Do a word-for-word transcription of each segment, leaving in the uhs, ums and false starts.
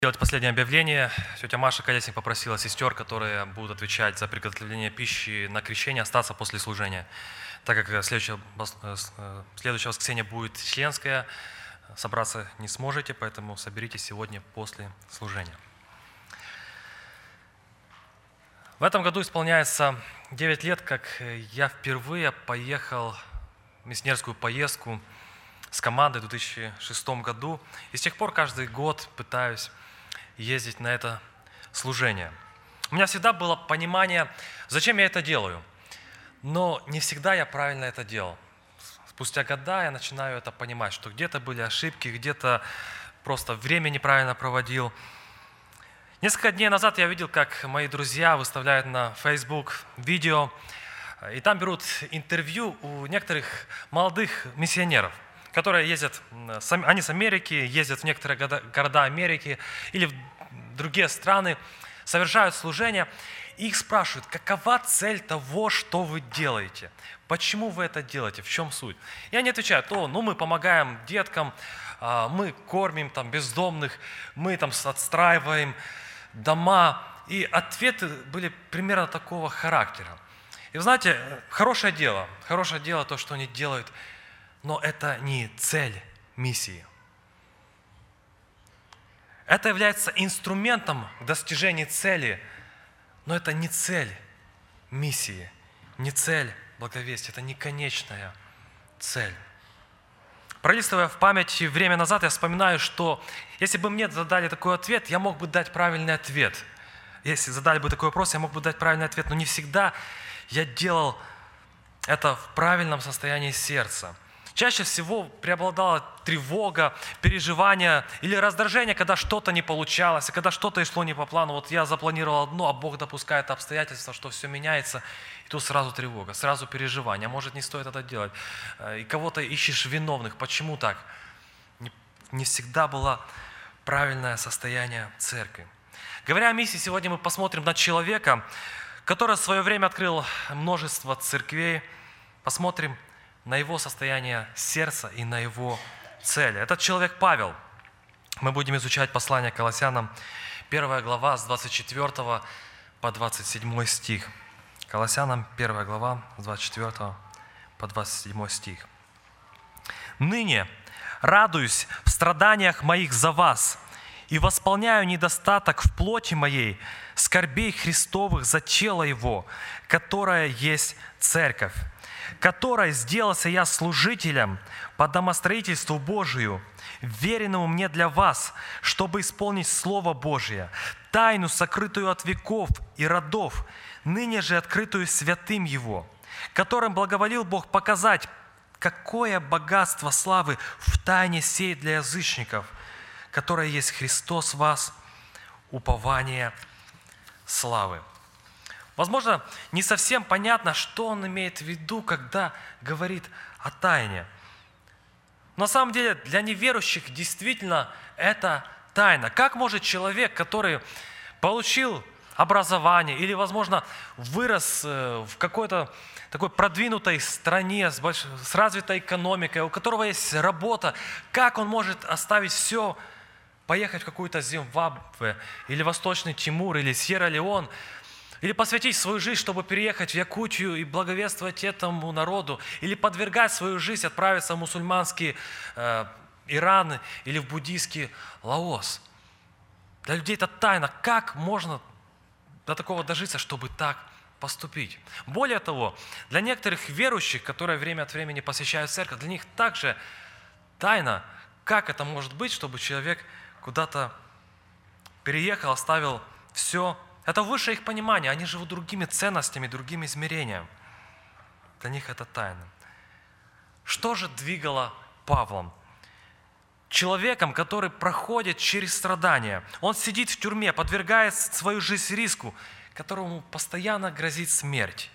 Делать последнее объявление. Тетя Маша Колесник попросила сестер, которые будут отвечать за приготовление пищи на крещение, остаться после служения. Так как следующее, следующее воскресенье будет членское, собраться не сможете, поэтому соберитесь сегодня после служения. В этом году исполняется девять лет, как я впервые поехал в миссионерскую поездку с командой в две тысячи шестом году. И с тех пор каждый год пытаюсь ездить на это служение. У меня всегда было понимание, зачем я это делаю. Но не всегда я правильно это делал. Спустя года я начинаю это понимать, что где-то были ошибки, где-то просто время неправильно проводил. Несколько дней назад я видел, как мои друзья выставляют на Facebook видео, и там берут интервью у некоторых молодых миссионеров, которые ездят, они с Америки, ездят в некоторые города Америки или в другие страны, совершают служение, и их спрашивают, какова цель того, что вы делаете? Почему вы это делаете? В чем суть? И они отвечают, о, ну мы помогаем деткам, мы кормим там бездомных, мы там отстраиваем дома. И ответы были примерно такого характера. И вы знаете, хорошее дело, хорошее дело то, что они делают, но это не цель миссии. Это является инструментом к достижению цели, но это не цель миссии, не цель благовестия, это не конечная цель. Пролистывая в памяти время назад, я вспоминаю, что если бы мне задали такой ответ, я мог бы дать правильный ответ. Если задали бы такой вопрос, я мог бы дать правильный ответ, но не всегда я делал это в правильном состоянии сердца. Чаще всего преобладала тревога, переживание или раздражение, когда что-то не получалось, и когда что-то шло не по плану. Вот я запланировал одно, а Бог допускает обстоятельства, что все меняется, и тут сразу тревога, сразу переживание. А может, не стоит это делать. И кого-то ищешь виновных. Почему так? Не, не всегда было правильное состояние церкви. Говоря о миссии, сегодня мы посмотрим на человека, который в свое время открыл множество церквей. Посмотрим на его состояние сердца и на его цели. Этот человек Павел. Мы будем изучать послание к Колоссянам, первая глава, с двадцать четвёртого по двадцать седьмой стих. Колоссянам, первая глава, с двадцать четвёртого по двадцать седьмой стих. «Ныне радуюсь в страданиях моих за вас и восполняю недостаток в плоти моей, скорбей Христовых за тело Его, которое есть церковь, которой сделался я служителем по домостроительству Божию, веренному мне для вас, чтобы исполнить Слово Божие, тайну, сокрытую от веков и родов, ныне же открытую святым Его, которым благоволил Бог показать, какое богатство славы в тайне сей для язычников, которое есть Христос в вас, упование славы». Возможно, не совсем понятно, что он имеет в виду, когда говорит о тайне. На самом деле, для неверующих действительно это тайна. Как может человек, который получил образование или, возможно, вырос в какой-то такой продвинутой стране с, больш... с развитой экономикой, у которого есть работа, как он может оставить все, поехать в какую-то Зимбабве или Восточный Тимур или Сьерра-Леон, или посвятить свою жизнь, чтобы переехать в Якутию и благовествовать этому народу, или подвергать свою жизнь, отправиться в мусульманский э, Иран или в буддийский Лаос. Для людей это тайна. Как можно до такого дожиться, чтобы так поступить? Более того, для некоторых верующих, которые время от времени посещают церковь, для них также тайна, как это может быть, чтобы человек куда-то переехал, оставил все. Это высшее их понимание. Они живут другими ценностями, другими измерениями. Для них это тайна. Что же двигало Павлом? Человеком, который проходит через страдания. Он сидит в тюрьме, подвергает свою жизнь риску, которому постоянно грозит смерть.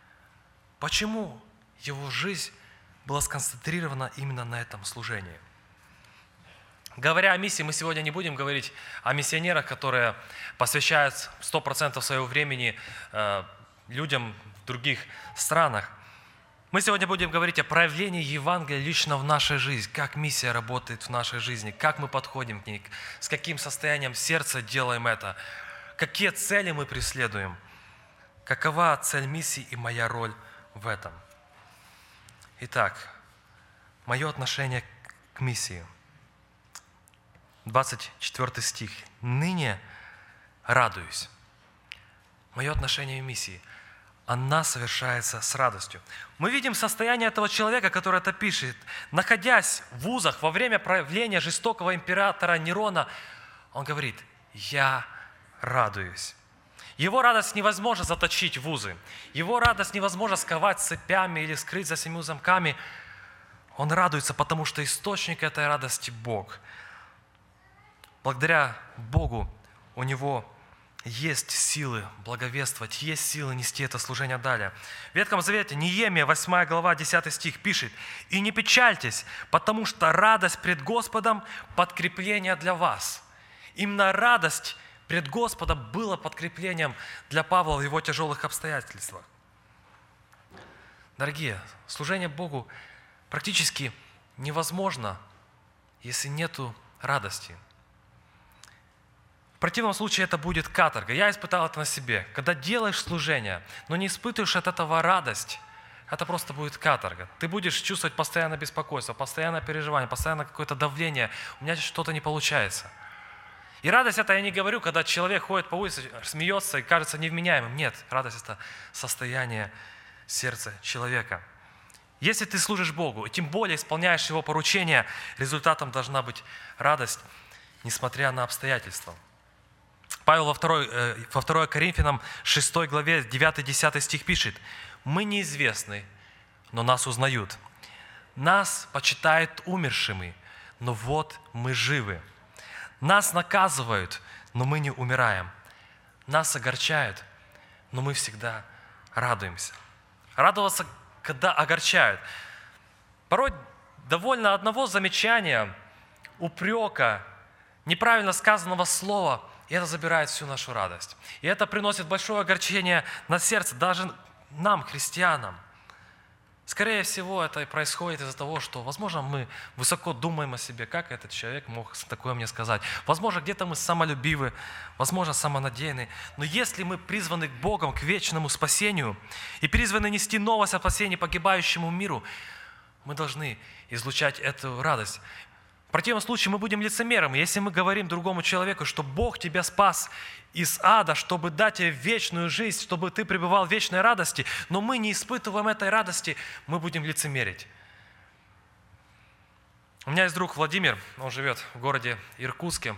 Почему его жизнь была сконцентрирована именно на этом служении? Говоря о миссии, мы сегодня не будем говорить о миссионерах, которые посвящают сто процентов своего времени э, людям в других странах. Мы сегодня будем говорить о проявлении Евангелия лично в нашей жизни, как миссия работает в нашей жизни, как мы подходим к ней, с каким состоянием сердца делаем это, какие цели мы преследуем, какова цель миссии и моя роль в этом. Итак, мое отношение к миссии. двадцать четвёртый стих. «Ныне радуюсь». Мое отношение к миссии. Она совершается с радостью. Мы видим состояние этого человека, который это пишет. Находясь в вузах во время правления жестокого императора Нерона, он говорит: «Я радуюсь». Его радость невозможно заточить в вузы. Его радость невозможно сковать цепями или скрыть за семью замками. Он радуется, потому что источник этой радости – Бог. Благодаря Богу у него есть силы благовествовать, есть силы нести это служение далее. В Ветхом Завете Неемия, восьмая глава, десятый стих пишет: «И не печальтесь, потому что радость пред Господом – подкрепление для вас». Именно радость пред Господом было подкреплением для Павла в его тяжелых обстоятельствах. Дорогие, служение Богу практически невозможно, если нету радости. В противном случае это будет каторга. Я испытал это на себе. Когда делаешь служение, но не испытываешь от этого радость, это просто будет каторга. Ты будешь чувствовать постоянное беспокойство, постоянное переживание, постоянно какое-то давление. У меня что-то не получается. И радость это я не говорю, когда человек ходит по улице, смеется и кажется невменяемым. Нет, радость это состояние сердца человека. Если ты служишь Богу, и тем более исполняешь Его поручения, результатом должна быть радость, несмотря на обстоятельства. Павел во второй, во второй Коринфянам шестой главе девятый-десятый стих пишет: «Мы неизвестны, но нас узнают. Нас почитают умершими, но вот мы живы. Нас наказывают, но мы не умираем. Нас огорчают, но мы всегда радуемся». Радоваться, когда огорчают. Порой довольно одного замечания, упрека, неправильно сказанного слова, и это забирает всю нашу радость. И это приносит большое огорчение на сердце, даже нам, христианам. Скорее всего, это происходит из-за того, что, возможно, мы высоко думаем о себе, как этот человек мог такое мне сказать. Возможно, где-то мы самолюбивы, возможно, самонадеянны. Но если мы призваны к Богу, к вечному спасению, и призваны нести новость о спасении погибающему миру, мы должны излучать эту радость. В противном случае мы будем лицемерами. Если мы говорим другому человеку, что Бог тебя спас из ада, чтобы дать тебе вечную жизнь, чтобы ты пребывал в вечной радости, но мы не испытываем этой радости, мы будем лицемерить. У меня есть друг Владимир, он живет в городе Иркутске.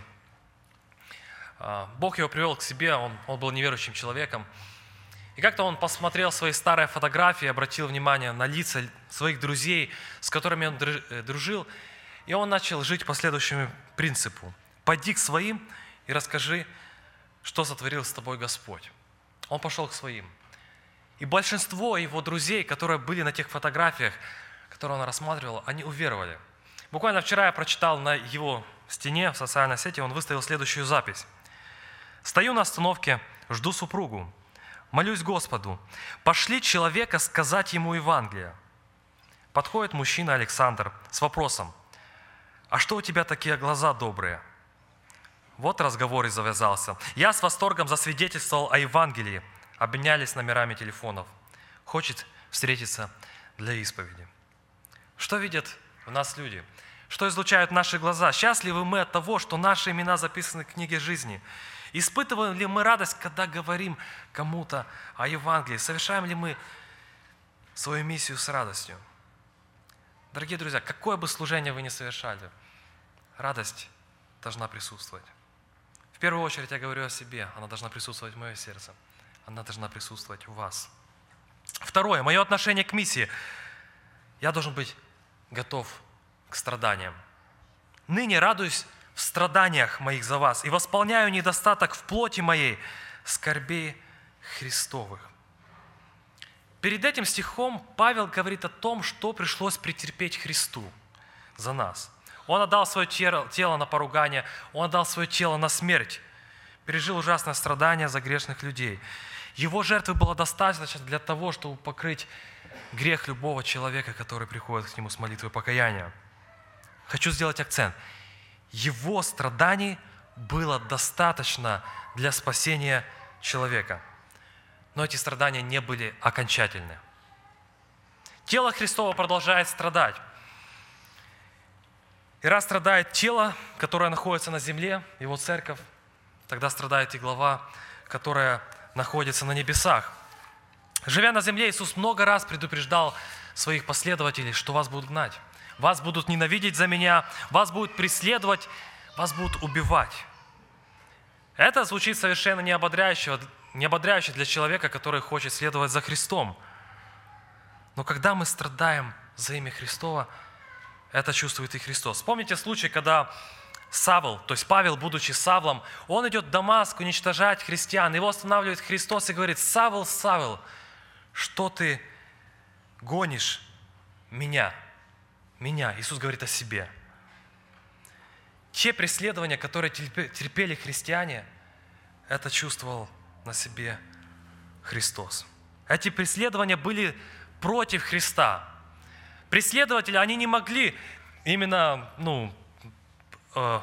Бог его привел к себе, он, он был неверующим человеком. И как-то он посмотрел свои старые фотографии, обратил внимание на лица своих друзей, с которыми он дружил, и он начал жить по следующему принципу. «Пойди к своим и расскажи, что сотворил с тобой Господь». Он пошел к своим. И большинство его друзей, которые были на тех фотографиях, которые он рассматривал, они уверовали. Буквально вчера я прочитал на его стене в социальной сети, он выставил следующую запись. «Стою на остановке, жду супругу. Молюсь Господу. Пошли человека сказать ему Евангелие». Подходит мужчина Александр с вопросом: «А что у тебя такие глаза добрые?» Вот разговор и завязался. Я с восторгом засвидетельствовал о Евангелии. Обменялись номерами телефонов. Хочет встретиться для исповеди. Что видят в нас люди? Что излучают наши глаза? Счастливы мы от того, что наши имена записаны в книге жизни? Испытываем ли мы радость, когда говорим кому-то о Евангелии? Совершаем ли мы свою миссию с радостью? Дорогие друзья, какое бы служение вы ни совершали, радость должна присутствовать. В первую очередь я говорю о себе, она должна присутствовать в моем сердце, она должна присутствовать у вас. Второе, мое отношение к миссии. Я должен быть готов к страданиям. Ныне радуюсь в страданиях моих за вас и восполняю недостаток в плоти моей скорбей Христовых. Перед этим стихом Павел говорит о том, что пришлось претерпеть Христу за нас. Он отдал свое тело на поругание, Он отдал свое тело на смерть, пережил ужасное страдание за грешных людей. Его жертвы было достаточно для того, чтобы покрыть грех любого человека, который приходит к Нему с молитвой покаяния. Хочу сделать акцент. Его страданий было достаточно для спасения человека. Но эти страдания не были окончательны. Тело Христово продолжает страдать. И раз страдает тело, которое находится на земле, Его церковь, тогда страдает и глава, которая находится на небесах. Живя на земле, Иисус много раз предупреждал своих последователей, что вас будут гнать. Вас будут ненавидеть за Меня, вас будут преследовать, вас будут убивать. Это звучит совершенно не ободряюще, не ободряюще для человека, который хочет следовать за Христом. Но когда мы страдаем за имя Христова, это чувствует и Христос. Вспомните случай, когда Савл, то есть Павел, будучи Савлом, он идет в Дамаск уничтожать христиан. Его останавливает Христос и говорит: «Савл, Савл, что ты гонишь меня?» Меня. Иисус говорит о себе. Те преследования, которые терпели христиане, это чувствовал на себе Христос. Эти преследования были против Христа. Преследователи, они не могли именно ну, э,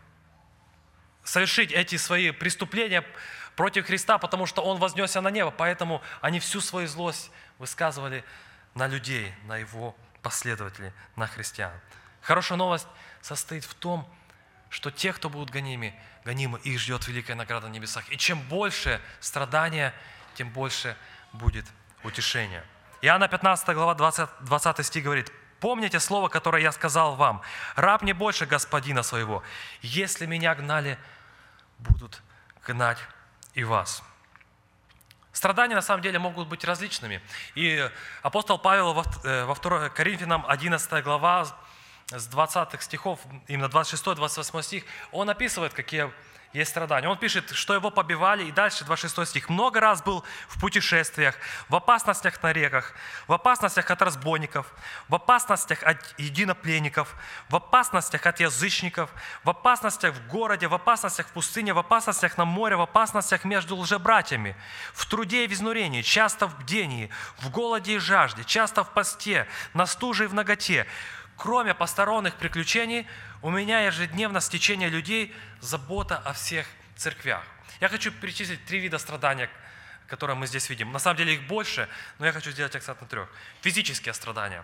совершить эти свои преступления против Христа, потому что Он вознесся на небо. Поэтому они всю свою злость высказывали на людей, на Его последователей, на христиан. Хорошая новость состоит в том, что те, кто будут гонимы, гонимы, их ждет великая награда на небесах. И чем больше страдания, тем больше будет утешения. Иоанна пятнадцатая глава, двадцатый стих говорит: «Помните слово, которое я сказал вам, раб не больше господина своего. Если меня гнали, будут гнать и вас». Страдания на самом деле могут быть различными. И апостол Павел во второй Коринфянам одиннадцатая глава, с двадцатых стихов, именно двадцать шестой — двадцать восьмой стих, он описывает, какие есть страдания. Он пишет, что его побивали, и дальше двадцать шестой стих. «Много раз был в путешествиях, в опасностях на реках, в опасностях от разбойников, в опасностях от единопленников, в опасностях от язычников, в опасностях в городе, в опасностях в пустыне, в опасностях на море, в опасностях между лжебратьями, в труде и в изнурении, часто в бдении, в голоде и жажде, часто в посте, на стуже и в наготе. Кроме посторонних приключений, у меня ежедневно стечение людей, забота о всех церквях». Я хочу перечислить три вида страдания, которые мы здесь видим. На самом деле их больше, но я хочу сделать акцент на трех. Физические страдания.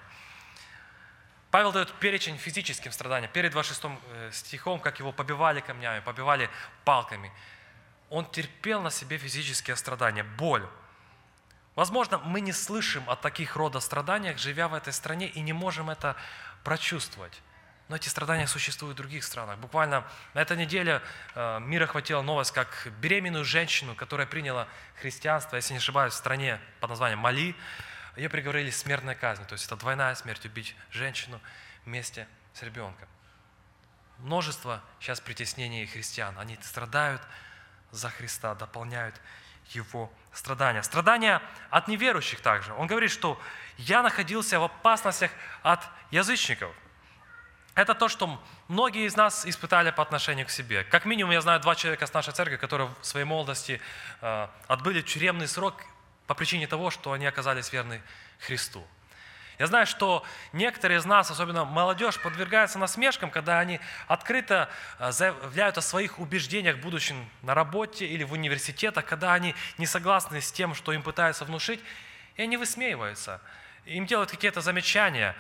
Павел дает перечень физическим страданиям. Перед двадцать шестым стихом, как его побивали камнями, побивали палками. Он терпел на себе физические страдания, боль. Возможно, мы не слышим о таких рода страданиях, живя в этой стране, и не можем это прочувствовать. Но эти страдания существуют в других странах. Буквально на этой неделе э, мир охватила новость, как беременную женщину, которая приняла христианство, если не ошибаюсь, в стране под названием Мали, ее приговорили к смертной казни. То есть это двойная смерть, убить женщину вместе с ребенком. Множество сейчас притеснений христиан. Они страдают за Христа, дополняют Его страдания. Страдания от неверующих также. Он говорит, что «я находился в опасностях от язычников». Это то, что многие из нас испытали по отношению к себе. Как минимум, я знаю два человека с нашей церкви, которые в своей молодости э, отбыли тюремный срок по причине того, что они оказались верны Христу. Я знаю, что некоторые из нас, особенно молодежь, подвергаются насмешкам, когда они открыто заявляют о своих убеждениях, будучи на работе или в университетах, когда они не согласны с тем, что им пытаются внушить, и они высмеиваются. Им делают какие-то замечания.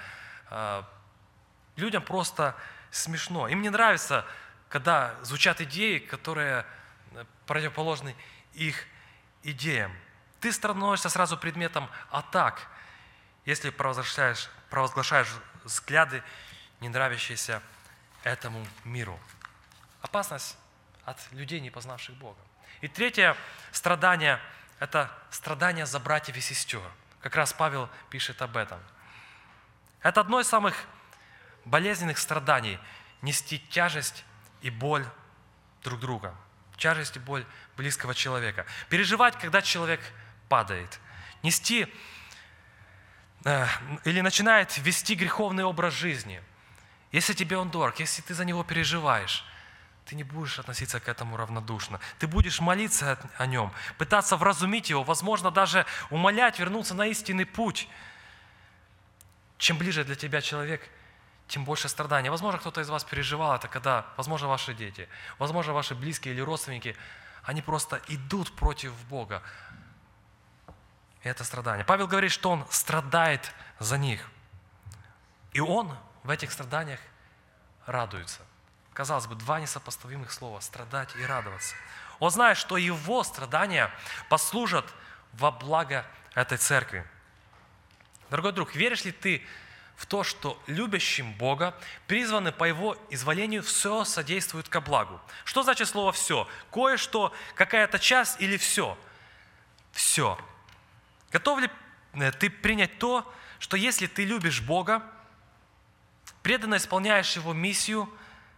Людям просто смешно. Им не нравится, когда звучат идеи, которые противоположны их идеям. Ты становишься сразу предметом атак, если провозглашаешь, провозглашаешь взгляды, не нравящиеся этому миру. Опасность от людей, не познавших Бога. И третье страдание – это страдание за братьев и сестер. Как раз Павел пишет об этом. Это одно из самых болезненных страданий – нести тяжесть и боль друг друга. Тяжесть и боль близкого человека. Переживать, когда человек падает. Нести э, или начинает вести греховный образ жизни. Если тебе он дорог, если ты за него переживаешь, ты не будешь относиться к этому равнодушно. Ты будешь молиться о нем, пытаться вразумить его, возможно, даже умолять вернуться на истинный путь. чем ближе для тебя человек, тем больше страдания. Возможно, кто-то из вас переживал это, когда, возможно, ваши дети, возможно, ваши близкие или родственники, они просто идут против Бога. И это страдание. Павел говорит, что он страдает за них. И он в этих страданиях радуется. Казалось бы, два несопоставимых слова – страдать и радоваться. Он знает, что его страдания послужат во благо этой церкви. Дорогой друг, веришь ли ты в то, что любящим Бога, призваны по Его изволению, все содействует ко благу? Что значит слово «все»? Кое-что, какая-то часть или все? Все. Готов ли ты принять то, что если ты любишь Бога, преданно исполняешь Его миссию,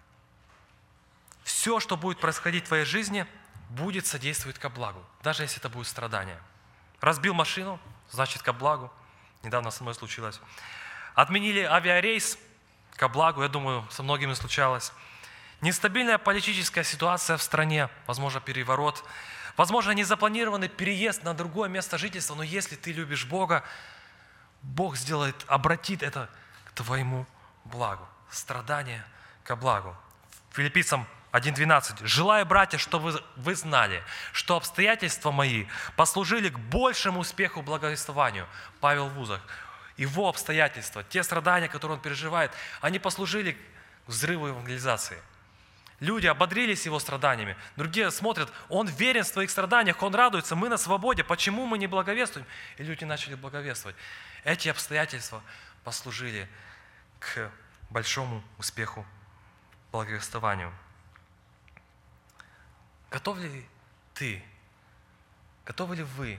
все, что будет происходить в твоей жизни, будет содействовать ко благу, даже если это будет страдание. Разбил машину, значит ко благу. Недавно со мной случилось. Отменили авиарейс, ко благу, я думаю, со многими случалось. Нестабильная политическая ситуация в стране, возможно, переворот, возможно, незапланированный переезд на другое место жительства, но если ты любишь Бога, Бог сделает, обратит это к твоему благу. Страдание ко благу. Филиппийцам один двенадцать. «Желаю, братья, чтобы вы знали, что обстоятельства мои послужили к большему успеху благовествованию». Павел в вузах. Его обстоятельства, те страдания, которые он переживает, они послужили к взрыву евангелизации. Люди ободрились его страданиями. Другие смотрят, он верен в своих страданиях, он радуется, мы на свободе, почему мы не благовествуем? И люди начали благовествовать. Эти обстоятельства послужили к большому успеху благовествованию. Готов ли ты, готовы ли вы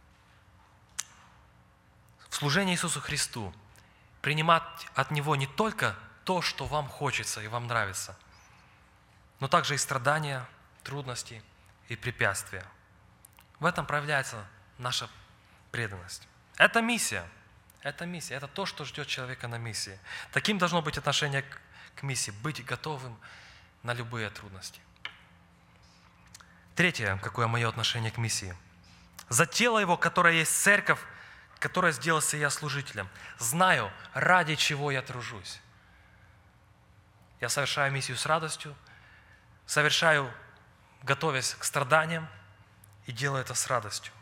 в служении Иисусу Христу принимать от Него не только то, что вам хочется и вам нравится, но также и страдания, трудности и препятствия? В этом проявляется наша преданность. Это миссия. Это миссия. Это то, что ждет человека на миссии. Таким должно быть отношение к, к миссии. Быть готовым на любые трудности. Третье, какое мое отношение к миссии. За тело Его, которое есть церковь, которое сделался я служителем. Знаю, ради чего я тружусь. Я совершаю миссию с радостью, совершаю, готовясь к страданиям, и делаю это с радостью.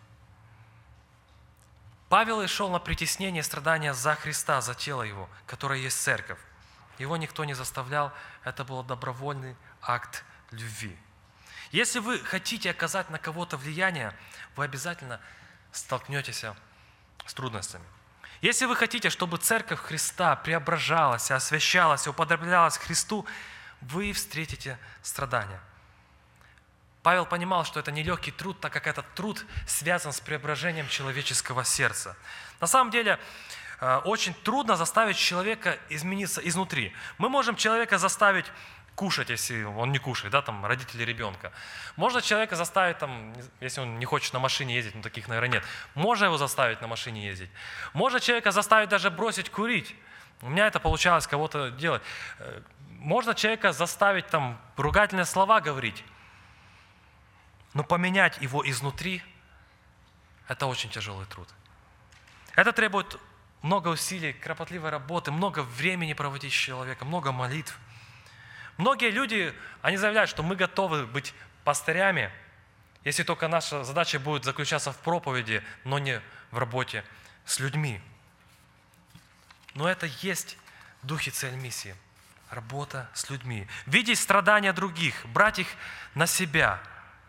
Павел и шел на притеснение и страдания за Христа, за тело Его, которое есть церковь. Его никто не заставлял, это был добровольный акт любви. Если вы хотите оказать на кого-то влияние, вы обязательно столкнетесь с трудностями. Если вы хотите, чтобы церковь Христа преображалась, освящалась, уподоблялась Христу, вы встретите страдания. Павел понимал, что это нелегкий труд, так как этот труд связан с преображением человеческого сердца. На самом деле, очень трудно заставить человека измениться изнутри. Мы можем человека заставить кушать, если он не кушает, да, там, родители ребенка. Можно человека заставить, там, если он не хочет на машине ездить, ну, таких, наверное, нет. Можно его заставить на машине ездить. Можно человека заставить даже бросить курить. У меня это получалось кого-то делать. Можно человека заставить, там, ругательные слова говорить. Но поменять его изнутри – это очень тяжелый труд. Это требует много усилий, кропотливой работы, много времени проводить с человеком, много молитв. Многие люди, они заявляют, что мы готовы быть пастырями, если только наша задача будет заключаться в проповеди, но не в работе с людьми. Но это есть дух и цель миссии. Работа с людьми. Видеть страдания других, брать их на себя.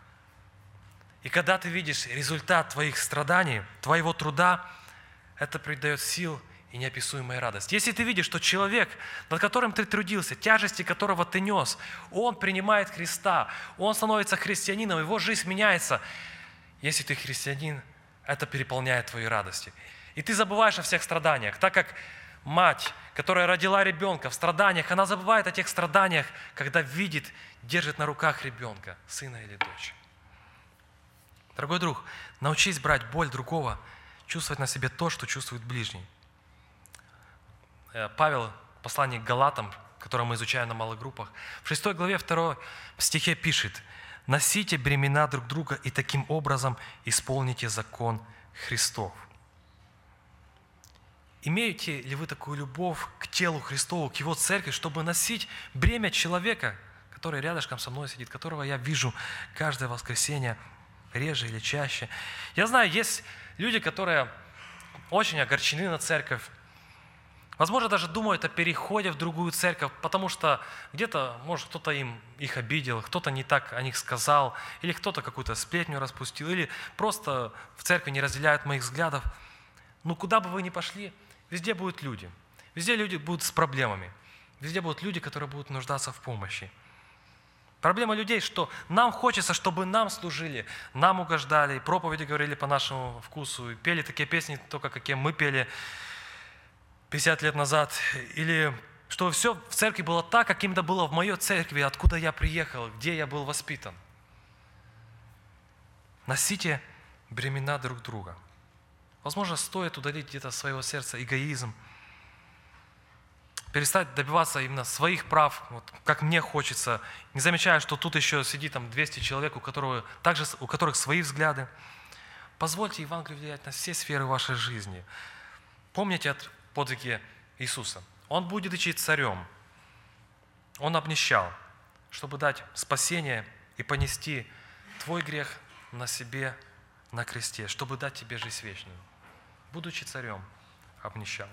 И когда ты видишь результат твоих страданий, твоего труда, это придает сил и неописуемая радость. Если ты видишь, что человек, над которым ты трудился, тяжести которого ты нес, он принимает Христа, он становится христианином, его жизнь меняется. Если ты христианин, это переполняет твои радости. И ты забываешь о всех страданиях, так как мать, которая родила ребенка в страданиях, она забывает о тех страданиях, когда видит, держит на руках ребенка, сына или дочь. Дорогой друг, научись брать боль другого, чувствовать на себе то, что чувствует ближний. Павел, послание к Галатам, которое мы изучаем на малых группах, в шестой главе втором стихе пишет: «Носите бремена друг друга и таким образом исполните закон Христов». Имеете ли вы такую любовь к телу Христову, к Его церкви, чтобы носить бремя человека, который рядышком со мной сидит, которого я вижу каждое воскресенье, реже или чаще? Я знаю, есть люди, которые очень огорчены на церковь, возможно, даже думают о переходе в другую церковь, потому что где-то, может, кто-то им их обидел, кто-то не так о них сказал, или кто-то какую-то сплетню распустил, или просто в церкви не разделяют моих взглядов. Но куда бы вы ни пошли, везде будут люди. Везде люди будут с проблемами. Везде будут люди, которые будут нуждаться в помощи. Проблема людей, что нам хочется, чтобы нам служили, нам угождали, проповеди говорили по нашему вкусу, и пели такие песни, только какие мы пели пятьдесят лет назад. Или чтобы все в церкви было так, каким это было в моей церкви, откуда я приехал, где я был воспитан. Носите бремена друг друга. Возможно, стоит удалить где-то своего сердца эгоизм, перестать добиваться именно своих прав, вот, как мне хочется, не замечая, что тут еще сидит там двести человек, у, которого, также, у которых свои взгляды. Позвольте Евангелию влиять на все сферы вашей жизни. Помните о подвиге Иисуса. Он будет идти царем. Он обнищал, чтобы дать спасение и понести твой грех на себе на кресте, чтобы дать тебе жизнь вечную. Будучи царем, обнищал.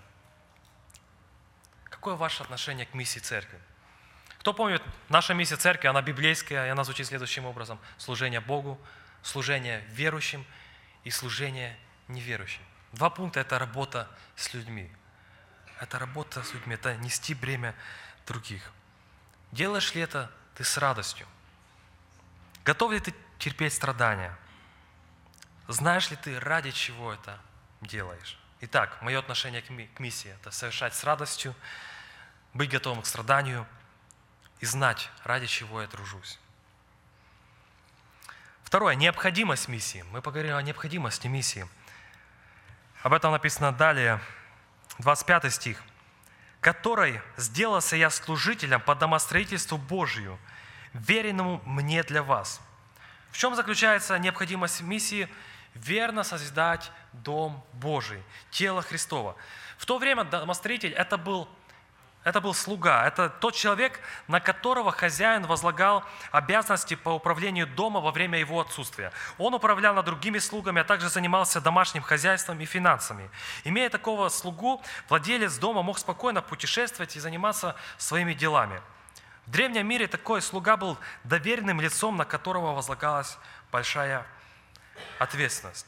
Какое ваше отношение к миссии церкви? Кто помнит, наша миссия церкви, она библейская, и она звучит следующим образом. Служение Богу, служение верующим и служение неверующим. Два пункта – это работа с людьми. Это работа с людьми, это нести бремя других. Делаешь ли это ты с радостью? Готов ли ты терпеть страдания? Знаешь ли ты, ради чего это делаешь? Итак, мое отношение к миссии – это совершать с радостью, быть готовым к страданию и знать, ради чего я тружусь. Второе – необходимость миссии. Мы поговорим о необходимости миссии. Об этом написано далее, двадцать пятый стих. «Которой сделался я служителем по домостроительству Божию, веренному мне для вас». В чем заключается необходимость миссии? Верно созидать Дом Божий, тело Христово. В то время домостроитель это был, это был слуга, это тот человек, на которого хозяин возлагал обязанности по управлению дома во время его отсутствия. Он управлял над другими слугами, а также занимался домашним хозяйством и финансами. Имея такого слугу, владелец дома мог спокойно путешествовать и заниматься своими делами. В древнем мире такой слуга был доверенным лицом, на которого возлагалась большая ответственность.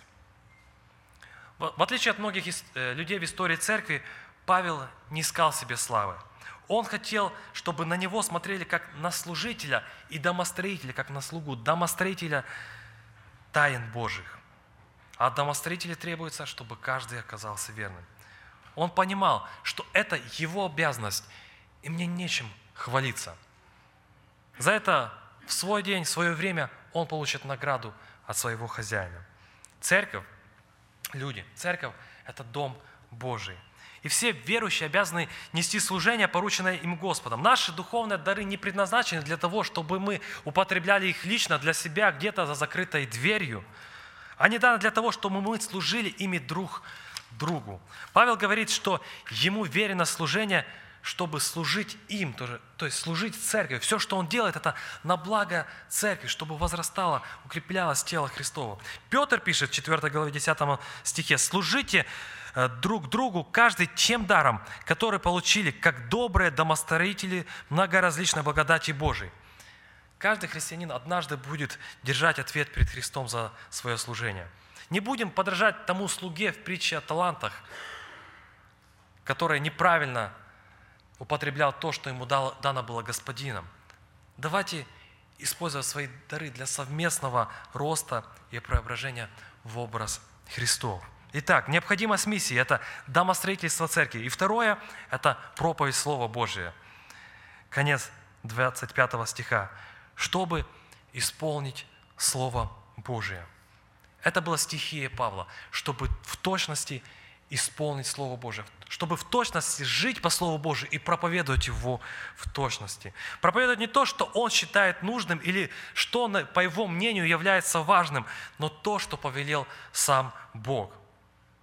В отличие от многих людей в истории церкви, Павел не искал себе славы. Он хотел, чтобы на него смотрели как на служителя и домостроителя, как на слугу, домостроителя тайн Божьих. А от домостроителя требуется, чтобы каждый оказался верным. Он понимал, что это его обязанность, и мне нечем хвалиться. За это в свой день, в свое время он получит награду от своего хозяина. Церковь, люди, церковь – это Дом Божий. И все верующие обязаны нести служение, порученное им Господом. Наши духовные дары не предназначены для того, чтобы мы употребляли их лично для себя где-то за закрытой дверью. Они даны для того, чтобы мы служили ими друг другу. Павел говорит, что ему верено служение, чтобы служить им, тоже, то есть служить церкви. Все, что он делает, это на благо церкви, чтобы возрастало, укреплялось тело Христово. Петр пишет в четвёртой главе десятом стихе: «Служите друг другу каждый тем даром, который получили, как добрые домостроители многоразличной благодати Божией». Каждый христианин однажды будет держать ответ перед Христом за свое служение. Не будем подражать тому слуге в притче о талантах, который неправильно употреблял то, что ему дано было Господином. Давайте использовать свои дары для совместного роста и преображения в образ Христов. Итак, необходимость миссии – это домостроительство церкви. И второе – это проповедь Слова Божия. Конец двадцать пятого стиха. Чтобы исполнить Слово Божие. Это была стихия Павла, чтобы в точности исполнить Слово Божие, чтобы в точности жить по Слову Божию и проповедовать его в точности. Проповедовать не то, что он считает нужным или что, по его мнению, является важным, но то, что повелел сам Бог.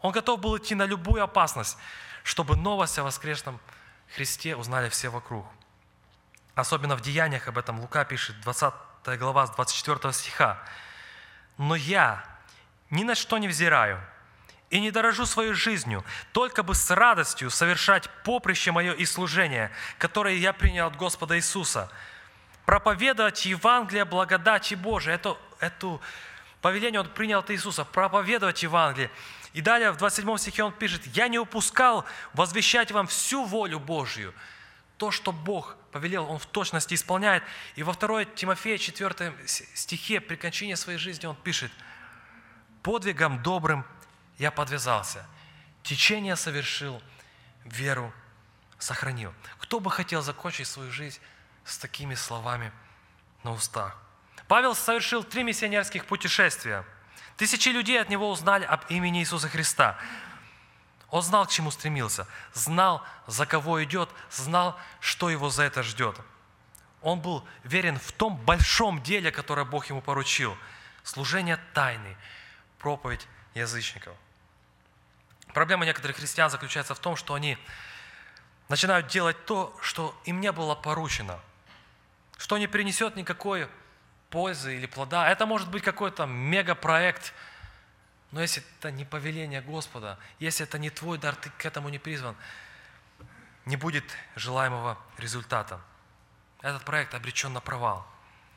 Он готов был идти на любую опасность, чтобы новость о воскресном Христе узнали все вокруг. Особенно в Деяниях об этом Лука пишет, двадцатая глава, с двадцать четвёртого стиха. «Но я ни на что не взираю и не дорожу своей жизнью, только бы с радостью совершать поприще мое и служение, которое я принял от Господа Иисуса, проповедовать Евангелие благодати Божией». Это, эту повеление он принял от Иисуса, проповедовать Евангелие. И далее в двадцать седьмом стихе он пишет: «Я не упускал возвещать вам всю волю Божью». То, что Бог повелел, Он в точности исполняет. И во второй Тимофея четвёртом стихе при кончине своей жизни он пишет: «Подвигом добрым я подвязался, течение совершил, веру сохранил». Кто бы хотел закончить свою жизнь с такими словами на устах? Павел совершил три миссионерских путешествия. Тысячи людей от него узнали об имени Иисуса Христа. Он знал, к чему стремился, знал, за кого идет, знал, что его за это ждет. Он был верен в том большом деле, которое Бог ему поручил. Служение тайны, проповедь язычников. Проблема некоторых христиан заключается в том, что они начинают делать то, что им не было поручено, что не принесет никакой пользы или плода. Это может быть какой-то мегапроект, но если это не повеление Господа, если это не твой дар, ты к этому не призван, не будет желаемого результата. Этот проект обречен на провал.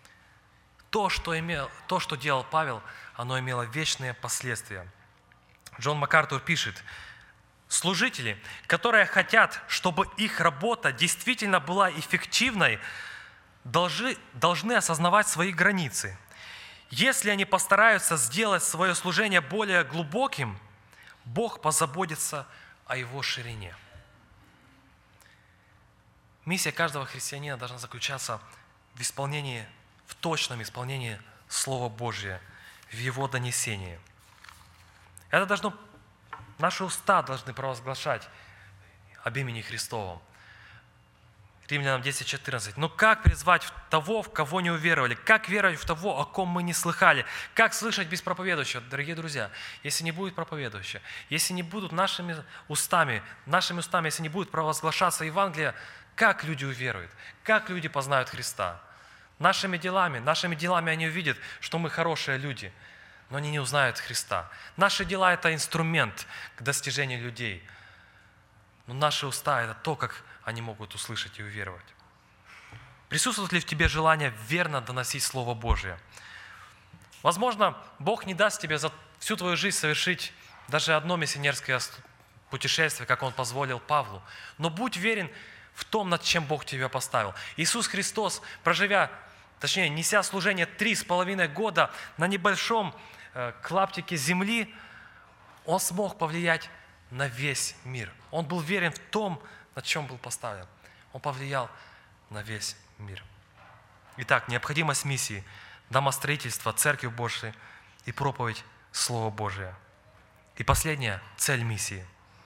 То, что, имел, то, что делал Павел, оно имело вечные последствия. Джон МакАртур пишет: «Служители, которые хотят, чтобы их работа действительно была эффективной, должны, должны осознавать свои границы. Если они постараются сделать свое служение более глубоким, Бог позаботится о его ширине». Миссия каждого христианина должна заключаться в исполнении, в точном исполнении Слова Божия, в его донесении. Это должно, наши уста должны провозглашать об имени Христовом. Римлянам десять четырнадцать. «Но как призвать того, в кого не уверовали? Как веровать в того, о ком мы не слыхали? Как слышать без проповедующего?» Дорогие друзья, если не будет проповедующего, если не будут нашими устами, нашими устами, если не будет провозглашаться Евангелие, как люди уверуют? Как люди познают Христа? Нашими делами, нашими делами они увидят, что мы хорошие люди, но они не узнают Христа. Наши дела – это инструмент к достижению людей. Но наши уста – это то, как они могут услышать и уверовать. Присутствует ли в тебе желание верно доносить Слово Божие? Возможно, Бог не даст тебе за всю твою жизнь совершить даже одно миссионерское путешествие, как Он позволил Павлу. Но будь верен в том, над чем Бог тебя поставил. Иисус Христос, проживя, точнее, неся служение три с половиной года на небольшом э, клаптике земли, Он смог повлиять на весь мир. Он был верен в том, над чем был поставлен. Он повлиял на весь мир. Итак, необходимость миссии, домостроительство, Церкви Божией и проповедь Слова Божия. И последняя цель миссии.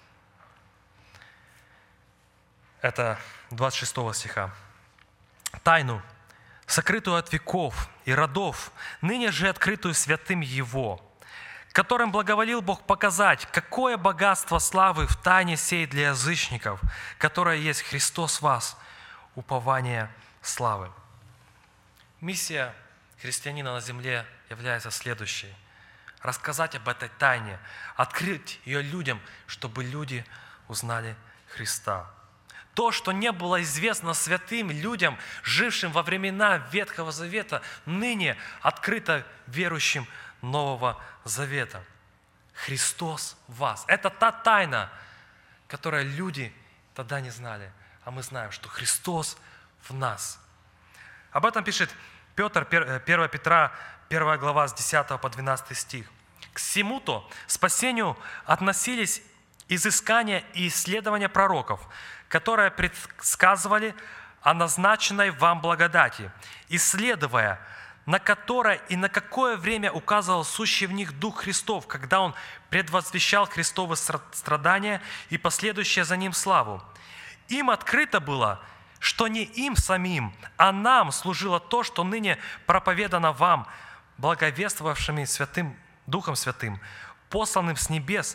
Это двадцать шестого стиха. «Тайну, сокрытую от веков и родов, ныне же открытую святым Его, которым благоволил Бог показать, какое богатство славы в тайне сей для язычников, которое есть Христос в вас, упование славы». Миссия христианина на земле является следующей: рассказать об этой тайне, открыть ее людям, чтобы люди узнали Христа. То, что не было известно святым людям, жившим во времена Ветхого Завета, ныне открыто верующим Нового Завета. Христос в вас. Это та тайна, которую люди тогда не знали. А мы знаем, что Христос в нас. Об этом пишет Петр, первое Петра, первая глава, с десятого по двенадцатый стих. «К сему-то спасению относились изыскания и исследования пророков, которые предсказывали о назначенной вам благодати, исследуя, на которое и на какое время указывал сущий в них Дух Христов, когда Он предвозвещал Христовы страдания и последующее за Ним славу. Им открыто было, что не им самим, а нам служило то, что ныне проповедано вам, благовествовавшими Святым Духом Святым, посланным с небес,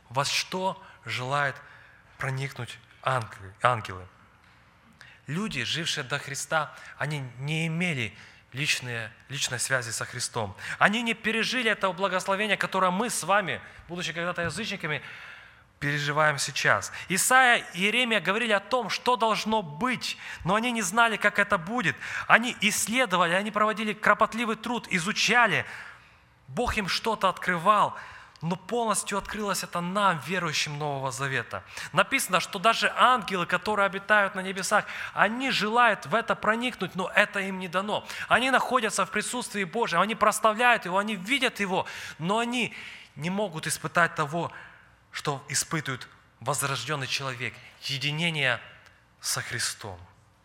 во что желают проникнуть ангелы. Люди, жившие до Христа, они не имели личные, личной связи со Христом. Они не пережили этого благословения, которое мы с вами, будучи когда-то язычниками, переживаем сейчас. Исаия и Иеремия говорили о том, что должно быть, но они не знали, как это будет. Они исследовали, они проводили кропотливый труд, изучали. Бог им что-то открывал, но полностью открылось это нам, верующим Нового Завета. Написано, что даже ангелы, которые обитают на небесах, они желают в это проникнуть, но это им не дано. Они находятся в присутствии Божьем, они прославляют Его, они видят Его, но они не могут испытать того, что испытывает возрожденный человек, единение со Христом.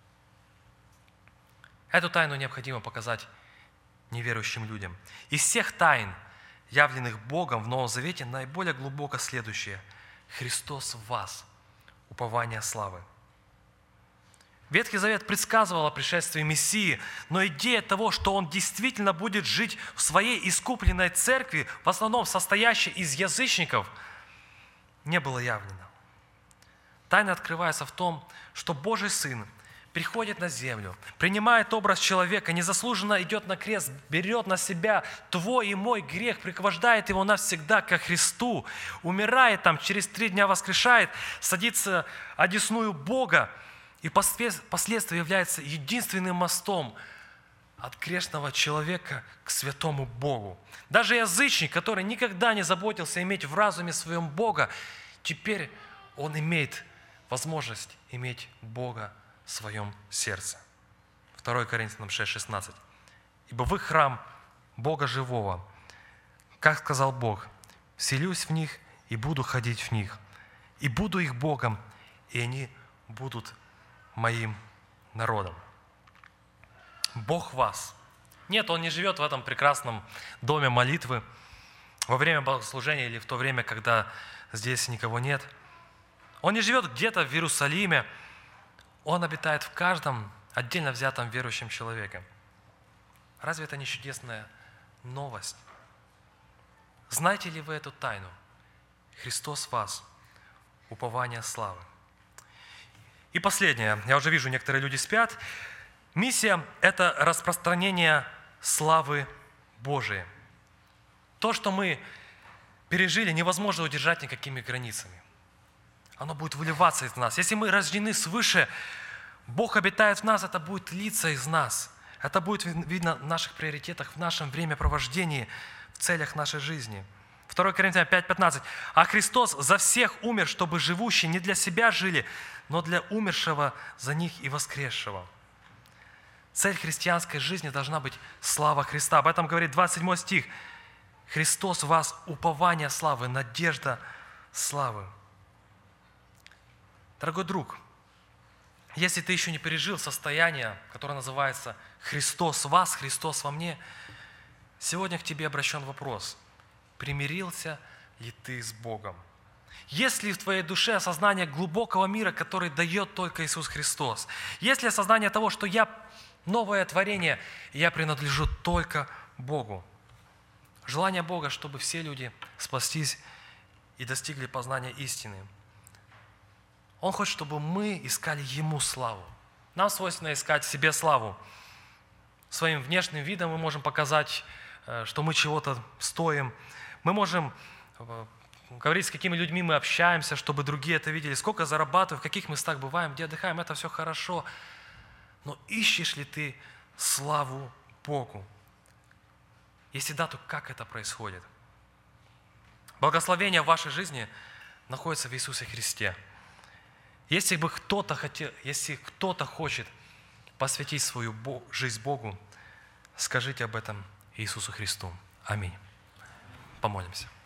Эту тайну необходимо показать неверующим людям. Из всех тайн, явленных Богом в Новом Завете, наиболее глубоко следующее. Христос в вас, упование славы. Ветхий Завет предсказывал о пришествии Мессии, но идея того, что Он действительно будет жить в своей искупленной церкви, в основном состоящей из язычников, не было явлена. Тайна открывается в том, что Божий Сын приходит на землю, принимает образ человека, незаслуженно идет на крест, берет на себя твой и мой грех, пригвождает его навсегда ко Христу, умирает там, через три дня воскрешает, садится одесную Бога и впоследствии является единственным мостом от грешного человека к святому Богу. Даже язычник, который никогда не заботился иметь в разуме своем Бога, теперь он имеет возможность иметь Бога в своем сердце. второе Коринфянам шесть шестнадцать. «Ибо вы храм Бога живого, как сказал Бог, вселюсь в них и буду ходить в них, и буду их Богом, и они будут моим народом». Бог в вас. Нет, Он не живет в этом прекрасном доме молитвы во время богослужения или в то время, когда здесь никого нет. Он не живет где-то в Иерусалиме. Он обитает в каждом отдельно взятом верующем человеке. Разве это не чудесная новость? Знаете ли вы эту тайну? Христос в вас, упование славы. И последнее. Я уже вижу, некоторые люди спят. Миссия – это распространение славы Божией. То, что мы пережили, невозможно удержать никакими границами. Оно будет выливаться из нас. Если мы рождены свыше, Бог обитает в нас, это будет литься из нас. Это будет видно в наших приоритетах, в нашем времяпровождении, в целях нашей жизни. второе Коринфянам пять пятнадцать. «А Христос за всех умер, чтобы живущие не для себя жили, но для умершего за них и воскресшего». Цель христианской жизни должна быть слава Христа. Об этом говорит двадцать седьмой стих. «Христос в вас, упование славы, надежда славы». Дорогой друг, если ты еще не пережил состояние, которое называется «Христос в вас, Христос во мне», сегодня к тебе обращен вопрос: примирился ли ты с Богом? Есть ли в твоей душе осознание глубокого мира, который дает только Иисус Христос? Есть ли осознание того, что я новое творение, и я принадлежу только Богу? Желание Бога, чтобы все люди спаслись и достигли познания истины. Он хочет, чтобы мы искали Ему славу. Нам свойственно искать себе славу. Своим внешним видом мы можем показать, что мы чего-то стоим. Мы можем говорить, с какими людьми мы общаемся, чтобы другие это видели, сколько зарабатываем, в каких местах бываем, где отдыхаем. Это все хорошо. Но ищешь ли ты славу Богу? Если да, то как это происходит? Благословение в вашей жизни находится в Иисусе Христе. Если бы кто-то хотел, если кто-то хочет посвятить свою жизнь Богу, скажите об этом Иисусу Христу. Аминь. Помолимся.